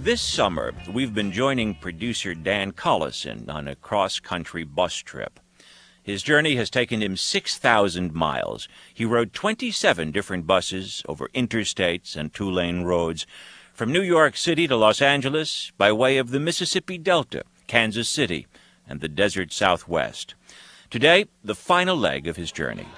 This summer, we've been joining producer Dan Collison on a cross-country bus trip. His journey has taken him 6,000 miles. He rode 27 different buses over interstates and two-lane roads, from New York City to Los Angeles by way of the Mississippi Delta, Kansas City, and the desert Southwest. Today, the final leg of his journey.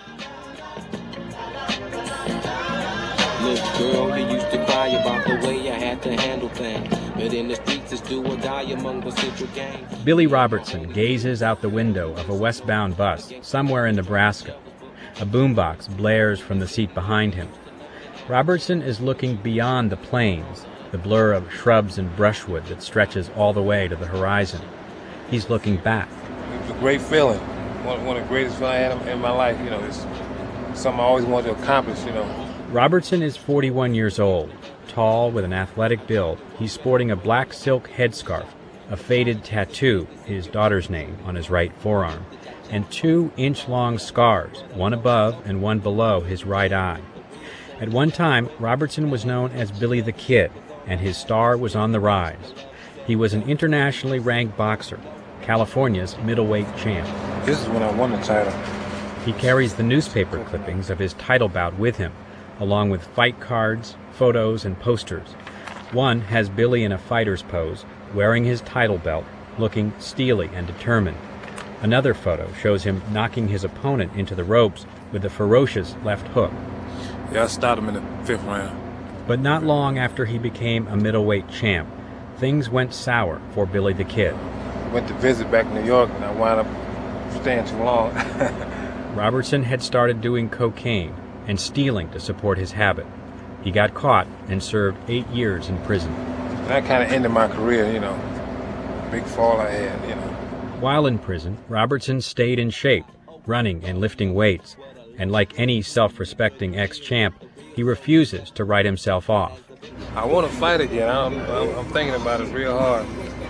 Little girl, you used to cry about the way I had to handle things. But in the streets, it's do or die among the central gang. Billy Robertson gazes out the window of a westbound bus somewhere in Nebraska. A boombox blares from the seat behind him. Robertson is looking beyond the plains, the blur of shrubs and brushwood that stretches all the way to the horizon. He's looking back. It was a great feeling. One of the greatest feelings I had in my life. It's something I always wanted to accomplish, Robertson is 41 years old. Tall, with an athletic build, he's sporting a black silk headscarf, a faded tattoo, his daughter's name, on his right forearm, and 2-inch-long scars, one above and one below his right eye. At one time, Robertson was known as Billy the Kid, and his star was on the rise. He was an internationally ranked boxer, California's middleweight champ. This is when I won the title. He carries the newspaper clippings of his title bout with him, along with fight cards, photos, and posters. One has Billy in a fighter's pose, wearing his title belt, looking steely and determined. Another photo shows him knocking his opponent into the ropes with a ferocious left hook. Yeah, I stopped him in the 5th round. But not long after he became a middleweight champ, things went sour for Billy the Kid. Went to visit back in New York, and I wound up staying too long. Robertson had started doing cocaine and stealing to support his habit. He got caught and served 8 years in prison. And that kind of ended my career, Big fall I had, While in prison, Robertson stayed in shape, running and lifting weights, and like any self-respecting ex-champ, he refuses to write himself off. I want to fight again. I'm thinking about it real hard.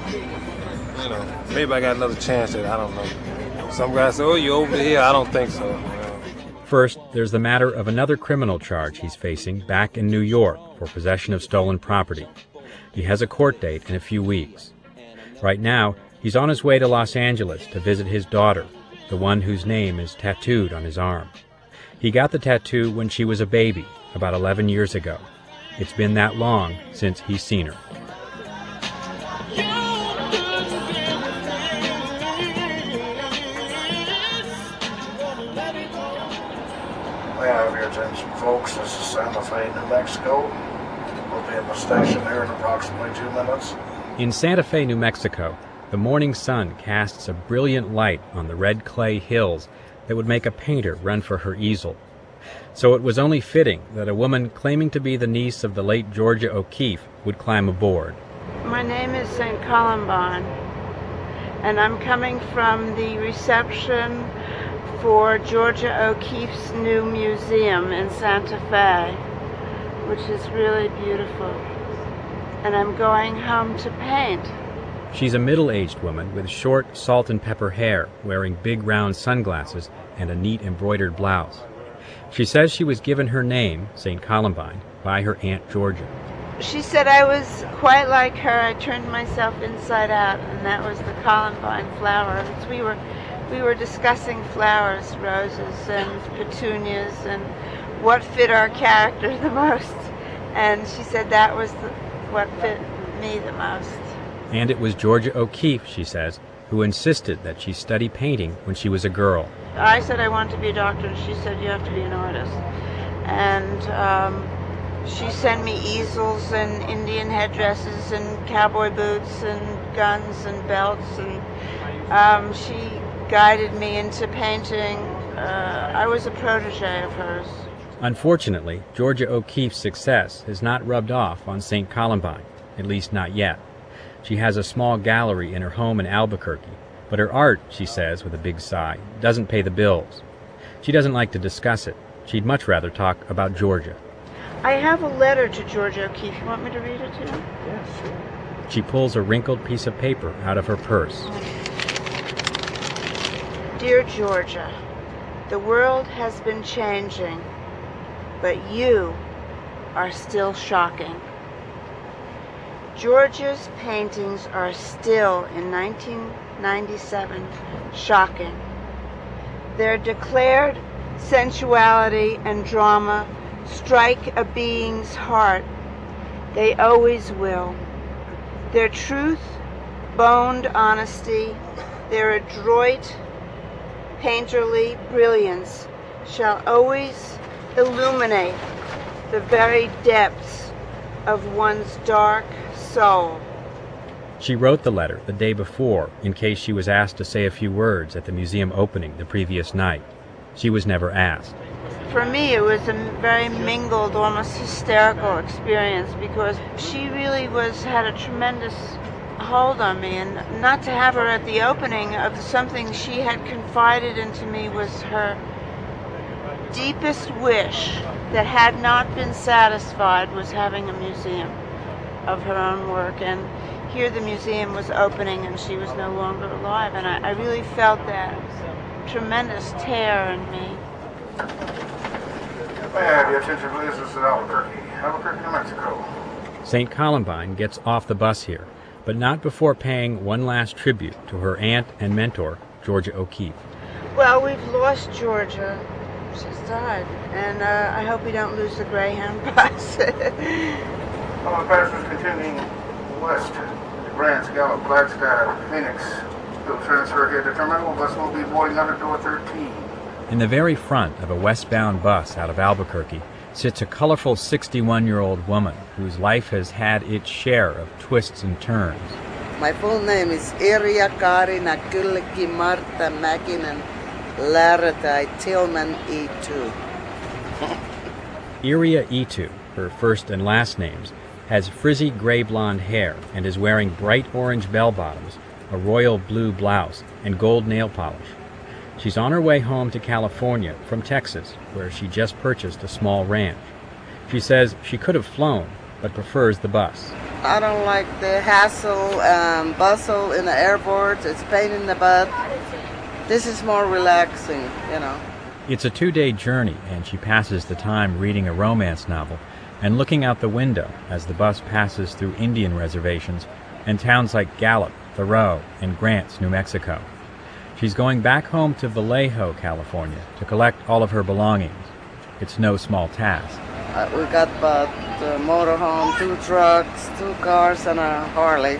Maybe I got another chance at it. I don't know. Some guys say, oh, you over here? I don't think so. First, there's the matter of another criminal charge he's facing back in New York for possession of stolen property. He has a court date in a few weeks. Right now, he's on his way to Los Angeles to visit his daughter, the one whose name is tattooed on his arm. He got the tattoo when she was a baby, about 11 years ago. It's been that long since he's seen her. May I have your attention, folks? This is Santa Fe, New Mexico. We'll be at the station here in approximately 2 minutes. In Santa Fe, New Mexico, the morning sun casts a brilliant light on the red clay hills that would make a painter run for her easel. So it was only fitting that a woman claiming to be the niece of the late Georgia O'Keeffe would climb aboard. My name is St. Columbine, and I'm coming from the reception for Georgia O'Keeffe's new museum in Santa Fe, which is really beautiful. And I'm going home to paint. She's a middle-aged woman with short salt and pepper hair, wearing big round sunglasses and a neat embroidered blouse. She says she was given her name, St. Columbine, by her Aunt Georgia. She said I was quite like her. I turned myself inside out, and that was the Columbine flower. We were discussing flowers, roses and petunias, and what fit our character the most. And she said that was what fit me the most. And it was Georgia O'Keeffe, she says, who insisted that she study painting when she was a girl. I said I wanted to be a doctor, and she said you have to be an artist. And she sent me easels and Indian headdresses and cowboy boots and guns and belts, and she guided me into painting. I was a protege of hers. Unfortunately, Georgia O'Keeffe's success has not rubbed off on St. Columbine, at least not yet. She has a small gallery in her home in Albuquerque, but her art, she says with a big sigh, doesn't pay the bills. She doesn't like to discuss it. She'd much rather talk about Georgia. I have a letter to Georgia O'Keeffe. You want me to read it to you? Yes, sure. She pulls a wrinkled piece of paper out of her purse. Dear Georgia, the world has been changing, but you are still shocking. Georgia's paintings are still, in 1997, shocking. Their declared sensuality and drama strike a being's heart. They always will. Their truth-boned honesty, their adroit, painterly brilliance shall always illuminate the very depths of one's dark soul. She wrote the letter the day before in case she was asked to say a few words at the museum opening the previous night. She was never asked. For me, it was a very mingled, almost hysterical experience because she really had a tremendous hold on me, and not to have her at the opening of something she had confided into me was her deepest wish that had not been satisfied, was having a museum of her own work. And here the museum was opening and she was no longer alive, and I really felt that tremendous tear in me. May I have your attention, please? This is Albuquerque, New Mexico. St. Columbine gets off the bus here, but not before paying one last tribute to her aunt and mentor, Georgia O'Keeffe. Well, we've lost Georgia. She's died. And I hope we don't lose the Greyhound bus. Well, the path is continuing west to Grants, Gallup, Flagstaff, Phoenix. We'll transfer here to terminal. Bus will be boarding out at door 13. In the very front of a westbound bus out of Albuquerque sits a colorful 61-year-old woman whose life has had its share of twists and turns. My full name is Iria Kari Nakuliki Marta Mäkinen Laratai Tillman E2. Iria E2, her first and last names, has frizzy gray blonde hair and is wearing bright orange bell-bottoms, a royal blue blouse, and gold nail polish. She's on her way home to California from Texas, where she just purchased a small ranch. She says she could have flown, but prefers the bus. I don't like the hassle and bustle in the airport. It's a pain in the butt. This is more relaxing, you know. It's a 2-day journey, and she passes the time reading a romance novel and looking out the window as the bus passes through Indian reservations and towns like Gallup, Thoreau, and Grants, New Mexico. She's going back home to Vallejo, California, to collect all of her belongings. It's no small task. We got about a motorhome, 2 trucks, 2 cars, and a Harley.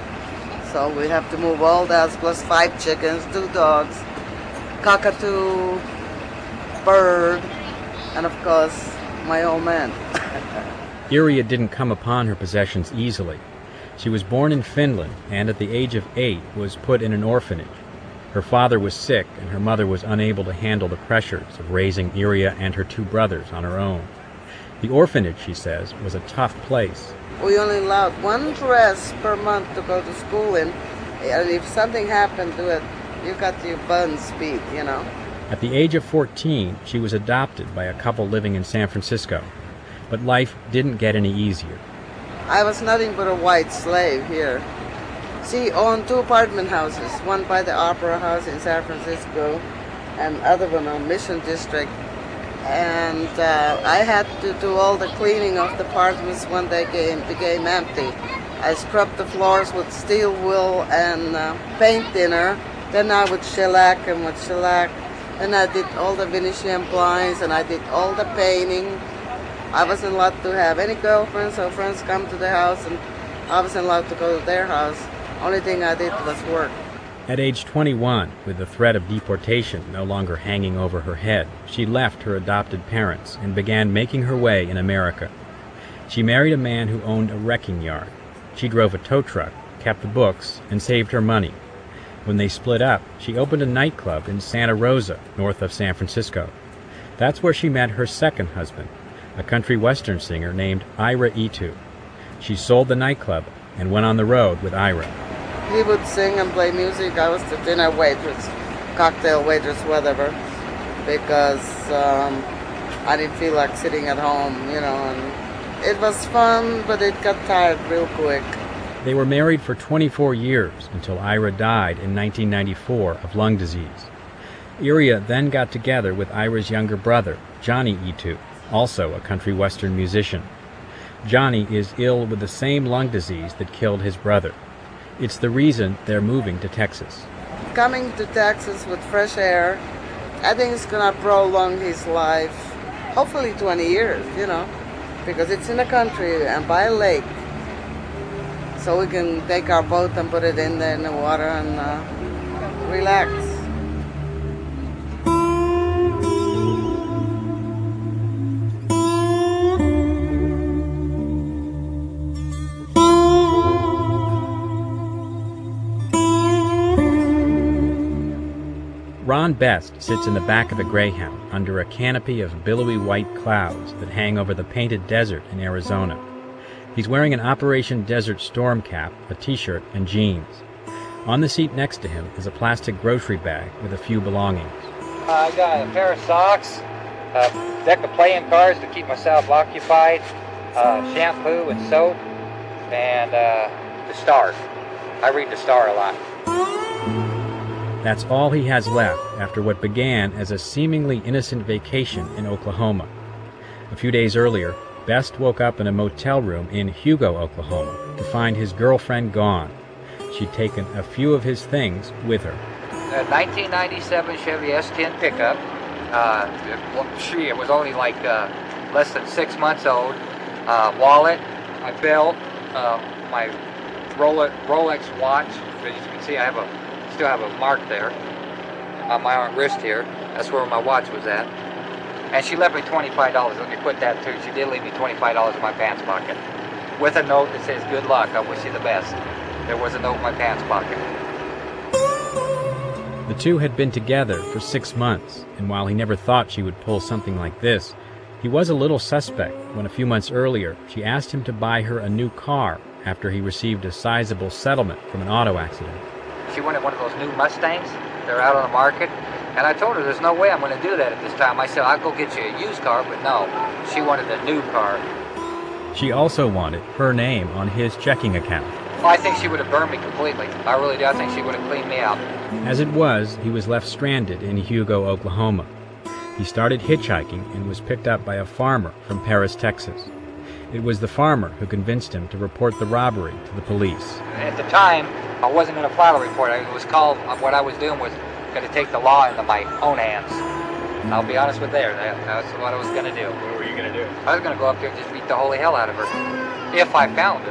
So we have to move all that, plus 5 chickens, 2 dogs, cockatoo, bird, and of course, my old man. Iria didn't come upon her possessions easily. She was born in Finland and at the age of 8 was put in an orphanage. Her father was sick and her mother was unable to handle the pressures of raising Iria and her 2 brothers on her own. The orphanage, she says, was a tough place. We only allowed 1 dress per month to go to school in, and if something happened to it, you got your buns beat, you know. At the age of 14, she was adopted by a couple living in San Francisco. But life didn't get any easier. I was nothing but a white slave here. She owned 2 apartment houses, one by the Opera House in San Francisco and other one on Mission District. And I had to do all the cleaning of the apartments when they became empty. I scrubbed the floors with steel wool and paint thinner. Then I would shellac and with shellac. Then I did all the Venetian blinds and I did all the painting. I wasn't allowed to have any girlfriends or friends come to the house, and I wasn't allowed to go to their house. Only thing I did was work. At age 21, with the threat of deportation no longer hanging over her head, she left her adopted parents and began making her way in America. She married a man who owned a wrecking yard. She drove a tow truck, kept the books, and saved her money. When they split up, she opened a nightclub in Santa Rosa, north of San Francisco. That's where she met her second husband, a country western singer named Ira E2. She sold the nightclub and went on the road with Ira. He would sing and play music. I was the dinner waitress, cocktail waitress, whatever, because I didn't feel like sitting at home, you know, and it was fun, but it got tired real quick. They were married for 24 years until Ira died in 1994 of lung disease. Iria then got together with Ira's younger brother, Johnny E2, also a country western musician. Johnny is ill with the same lung disease that killed his brother. It's the reason they're moving to Texas. Coming to Texas with fresh air, I think it's going to prolong his life, hopefully 20 years, because it's in the country and by a lake. So we can take our boat and put it in there in the water and relax. Ron Best sits in the back of a Greyhound under a canopy of billowy white clouds that hang over the painted desert in Arizona. He's wearing an Operation Desert Storm cap, a t-shirt, and jeans. On the seat next to him is a plastic grocery bag with a few belongings. I got a pair of socks, a deck of playing cards to keep myself occupied, shampoo and soap, and the Star. I read the Star a lot. That's all he has left after what began as a seemingly innocent vacation in Oklahoma. A few days earlier, Best woke up in a motel room in Hugo, Oklahoma, to find his girlfriend gone. She'd taken a few of his things with her. A 1997 Chevy S10 pickup. It was only like less than 6 months old. Wallet, my belt, my Rolex watch. As you can see, I still have a mark there on my wrist here. That's where my watch was at. And she left me $25. Let me put that too. She did leave me $25 in my pants pocket with a note that says, "Good luck, I wish you the best." There was a note in my pants pocket. The two had been together for 6 months, and while he never thought she would pull something like this, he was a little suspect when a few months earlier she asked him to buy her a new car after he received a sizable settlement from an auto accident. She wanted one of those new Mustangs. They're out on the market. And I told her there's no way I'm going to do that at this time. I said, I'll go get you a used car, but no. She wanted a new car. She also wanted her name on his checking account. Well, I think she would have burned me completely. I really do. I think she would have cleaned me out. As it was, he was left stranded in Hugo, Oklahoma. He started hitchhiking and was picked up by a farmer from Paris, Texas. It was the farmer who convinced him to report the robbery to the police. At the time, I wasn't going to file a report. It was called, what I was doing was going to take the law into my own hands. I'll be honest with there. That's what I was going to do. What were you going to do? I was going to go up there and just beat the holy hell out of her. If I found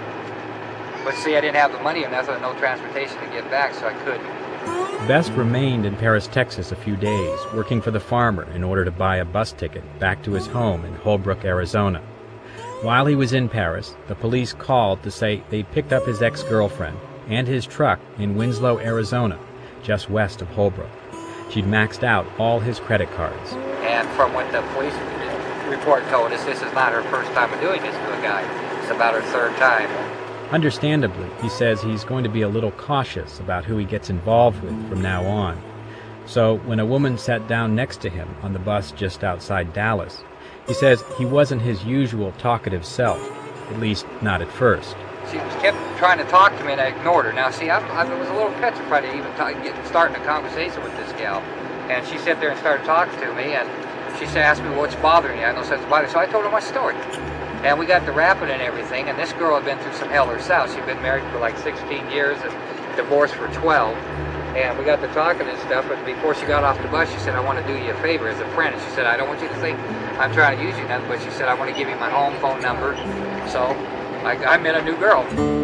her. But see, I didn't have the money and that's no transportation to get back, so I couldn't. Best remained in Paris, Texas a few days, working for the farmer in order to buy a bus ticket back to his home in Holbrook, Arizona. While he was in Paris, the police called to say they'd picked up his ex-girlfriend and his truck in Winslow, Arizona, just west of Holbrook. She'd maxed out all his credit cards. And from what the police report told us, this is not her first time of doing this to a guy. It's about her third time. Understandably, he says he's going to be a little cautious about who he gets involved with from now on. So when a woman sat down next to him on the bus just outside Dallas, he says he wasn't his usual talkative self, at least not at first. She kept trying to talk to me and I ignored her. Now, see, I was a little petrified to even starting a conversation with this gal. And she sat there and started talking to me, and she asked me what's bothering you. I had no sense of bothering. So I told her my story. And we got to rapping and everything, and this girl had been through some hell herself. She'd been married for like 16 years and divorced for 12. And we got to talking and stuff, and before she got off the bus, she said, I want to do you a favor as a friend. And she said, I don't want you to think I'm trying to use you nothing, but she said, I want to give you my home phone number. So I met a new girl.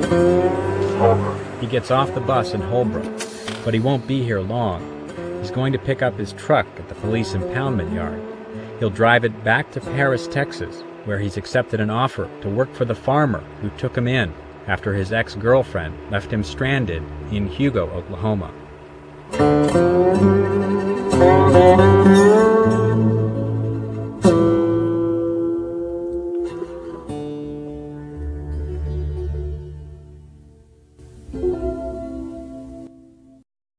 He gets off the bus in Holbrook, but he won't be here long. He's going to pick up his truck at the police impoundment yard. He'll drive it back to Paris, Texas, where he's accepted an offer to work for the farmer who took him in after his ex-girlfriend left him stranded in Hugo, Oklahoma.